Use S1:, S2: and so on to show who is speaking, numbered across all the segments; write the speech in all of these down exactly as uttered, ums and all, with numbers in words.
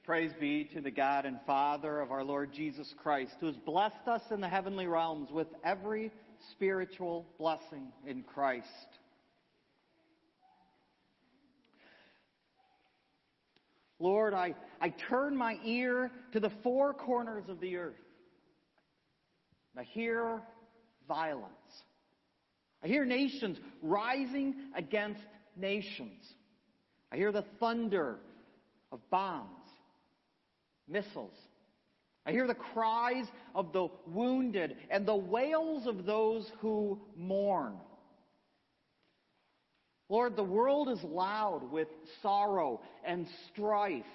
S1: Praise be to the God and Father of our Lord Jesus Christ, who has blessed us in the heavenly realms with every spiritual blessing in Christ. Lord, I, I turn my ear to the four corners of the earth. I hear violence. I hear nations rising against nations. I hear the thunder of bombs, missiles. I hear the cries of the wounded and the wails of those who mourn. Lord, the world is loud with sorrow and strife,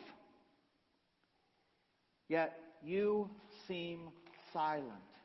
S1: yet you seem silent.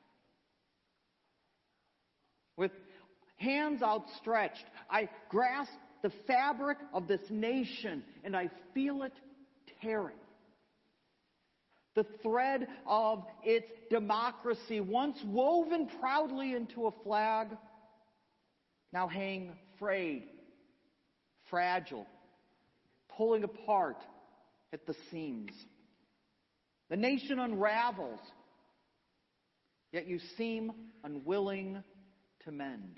S1: With hands outstretched, I grasp the fabric of this nation and I feel it tearing. The thread of its democracy, once woven proudly into a flag, now hang frayed, fragile, pulling apart at the seams. The nation unravels, yet you seem unwilling to mend.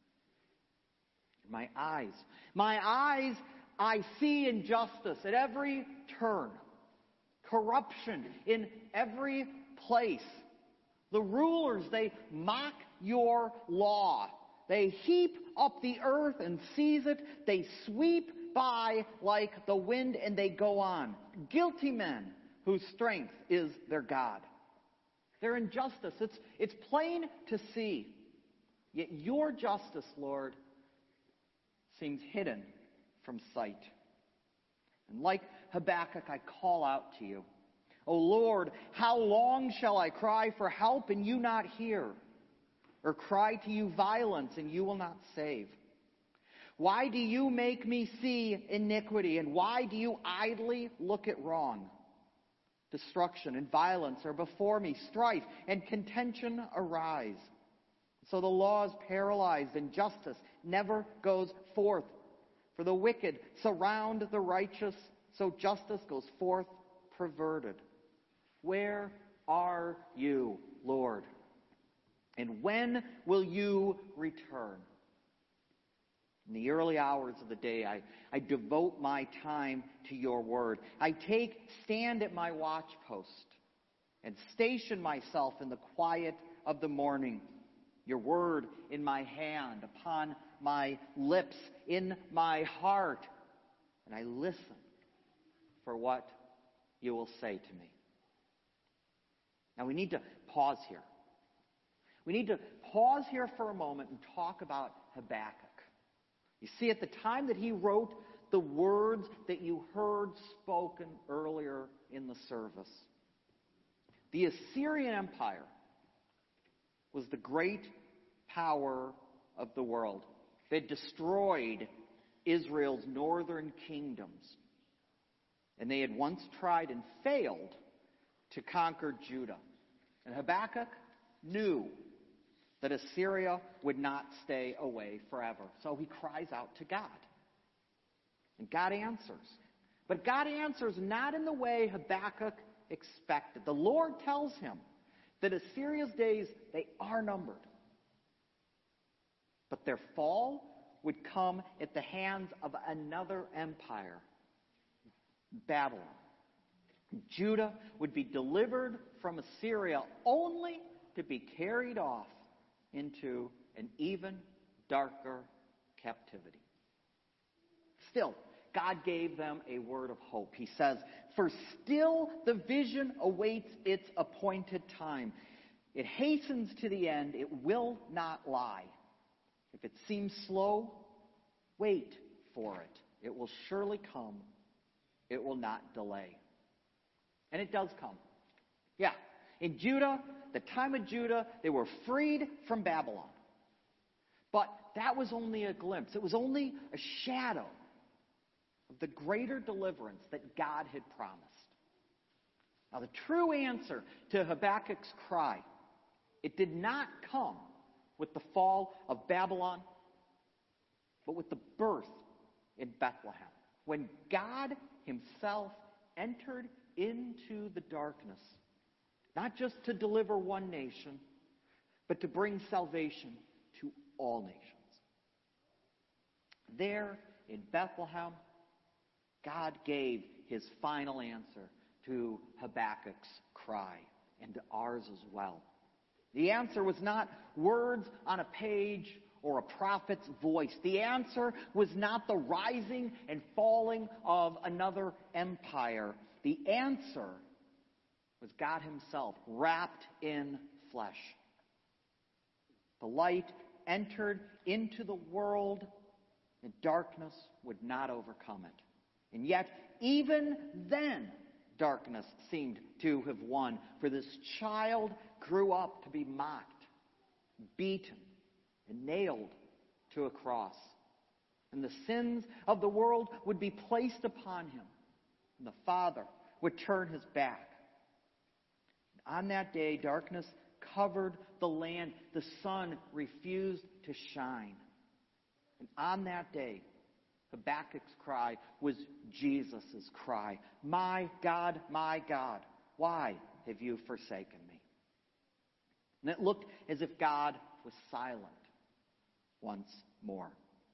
S1: My eyes, my eyes, I see injustice at every turn. Corruption in every place. The rulers, they mock your law. They heap up the earth and seize it. They sweep by like the wind and they go on. Guilty men whose strength is their God. Their injustice, it's, it's plain to see. Yet your justice, Lord, seems hidden from sight. And like Habakkuk, I call out to you. O Lord, how long shall I cry for help and you not hear? Or cry to you violence and you will not save? Why do you make me see iniquity, and why do you idly look at wrong? Destruction and violence are before me, strife and contention arise. So the law is paralyzed and justice never goes forth. For the wicked surround the righteous, so justice goes forth perverted. Where are you, Lord? And when will you return? In the early hours of the day, I, I devote my time to your word. I take stand at my watch post and station myself in the quiet of the morning. Your word in my hand, upon my lips, in my heart. And I listen for what you will say to me. Now we need to pause here. We need to pause here for a moment and talk about Habakkuk. You see, at the time that he wrote the words that you heard spoken earlier in the service, the Assyrian Empire was the great power of the world. They destroyed Israel's northern kingdoms. And they had once tried and failed to conquer Judah. And Habakkuk knew that Assyria would not stay away forever. So he cries out to God. And God answers. But God answers not in the way Habakkuk expected. The Lord tells him that Assyria's days, they are numbered. But their fall would come at the hands of another empire, Babylon. Judah would be delivered from Assyria only to be carried off into an even darker captivity. Still, God gave them a word of hope. He says, "For still the vision awaits its appointed time. It hastens to the end. It will not lie. If it seems slow, wait for it. It will surely come. It will not delay." And it does come. Yeah. In Judah, the time of Judah, they were freed from Babylon. But that was only a glimpse. It was only a shadow of the greater deliverance that God had promised. Now, the true answer to Habakkuk's cry, it did not come with the fall of Babylon, but with the birth in Bethlehem, when God himself entered into the darkness, not just to deliver one nation, but to bring salvation to all nations. There in Bethlehem, God gave his final answer to Habakkuk's cry and to ours as well. The answer was not words on a page or a prophet's voice. The answer was not the rising and falling of another empire. The answer was God himself, wrapped in flesh. The light entered into the world, and darkness would not overcome it. And yet, even then, darkness seemed to have won, for this child grew up to be mocked, beaten, and nailed to a cross. And the sins of the world would be placed upon him, and the Father would turn his back. And on that day, darkness covered the land. The sun refused to shine. And on that day, Habakkuk's cry was Jesus' cry. My God, my God, why have you forsaken me? And it looked as if God was silent once more.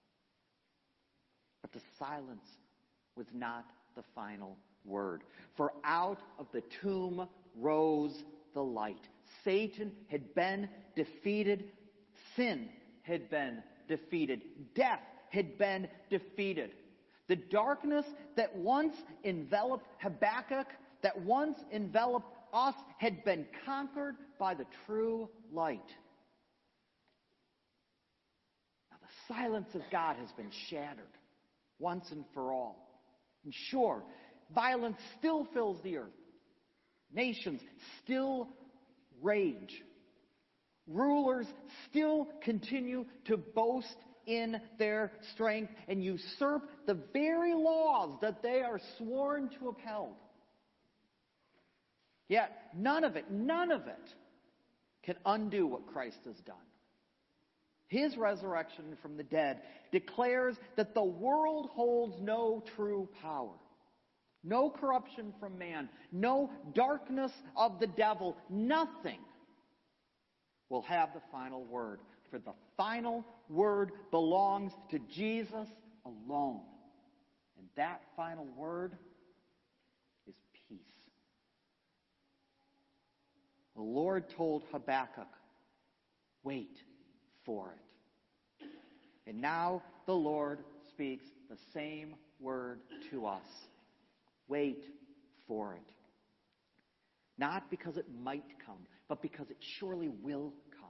S1: But the silence was not the final word. For out of the tomb rose the light. Satan had been defeated. Sin had been defeated. Death had been defeated. The darkness that once enveloped Habakkuk, that once enveloped us, had been conquered by the true light. Now the silence of God has been shattered once and for all. And sure, violence still fills the earth. Nations still rage. Rulers still continue to boast in their strength and usurp the very laws that they are sworn to uphold. Yet none of it, none of it can undo what Christ has done. His resurrection from the dead declares that the world holds no true power. No corruption from man, no darkness of the devil, nothing will have the final word. For the final word belongs to Jesus alone. And that final word is peace. The Lord told Habakkuk, wait for it. And now the Lord speaks the same word to us. Wait for it. Not because it might come, but because it surely will come.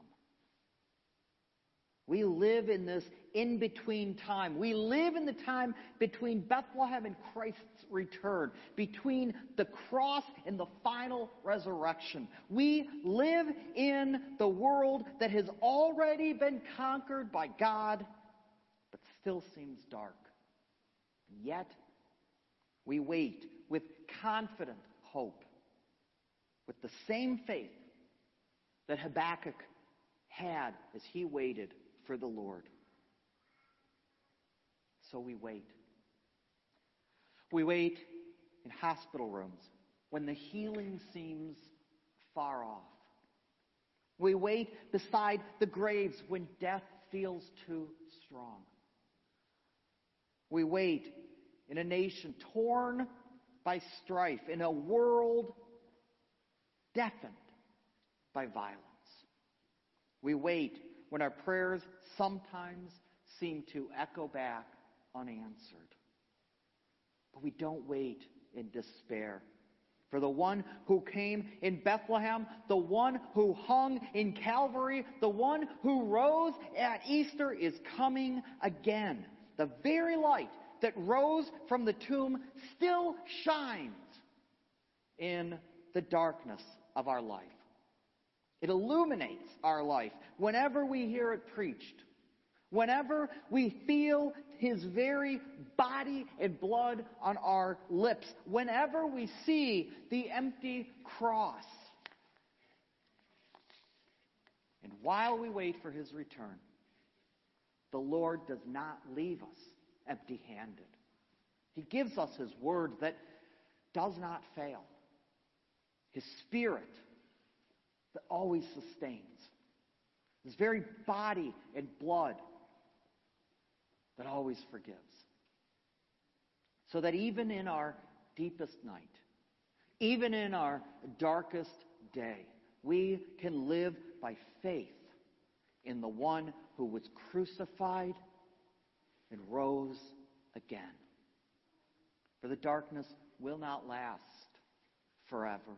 S1: We live in this in-between time. We live in the time between Bethlehem and Christ's return, between the cross and the final resurrection. We live in the world that has already been conquered by God, but still seems dark. And yet, we wait with confident hope, with the same faith that Habakkuk had as he waited for the Lord. So we wait. We wait in hospital rooms when the healing seems far off. We wait beside the graves when death feels too strong. We wait in a nation torn by strife, in a world deafened by violence. We wait when our prayers sometimes seem to echo back unanswered. But we don't wait in despair. For the one who came in Bethlehem, the one who hung in Calvary, the one who rose at Easter is coming again. The very light that rose from the tomb still shines in the darkness of our life. It illuminates our life whenever we hear it preached, whenever we feel his very body and blood on our lips, whenever we see the empty cross. And while we wait for his return, the Lord does not leave us empty-handed. He gives us his word that does not fail. His Spirit that always sustains. His very body and blood that always forgives. So that even in our deepest night, even in our darkest day, we can live by faith in the one who was crucified and rose again. For the darkness will not last forever.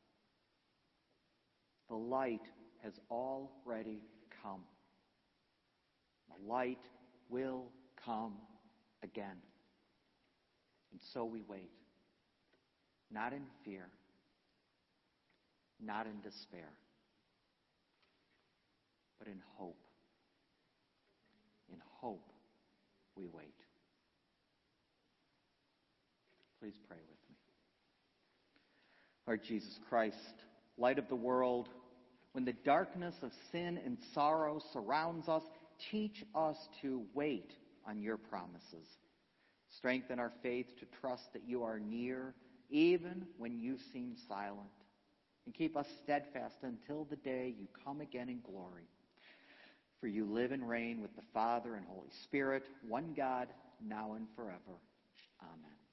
S1: The light has already come. The light will come again. And so we wait, not in fear, not in despair, but in hope. In hope we wait. Please pray with me. Lord Jesus Christ, light of the world, when the darkness of sin and sorrow surrounds us, teach us to wait on your promises. Strengthen our faith to trust that you are near, even when you seem silent. And keep us steadfast until the day you come again in glory. For you live and reign with the Father and Holy Spirit, one God, now and forever. Amen.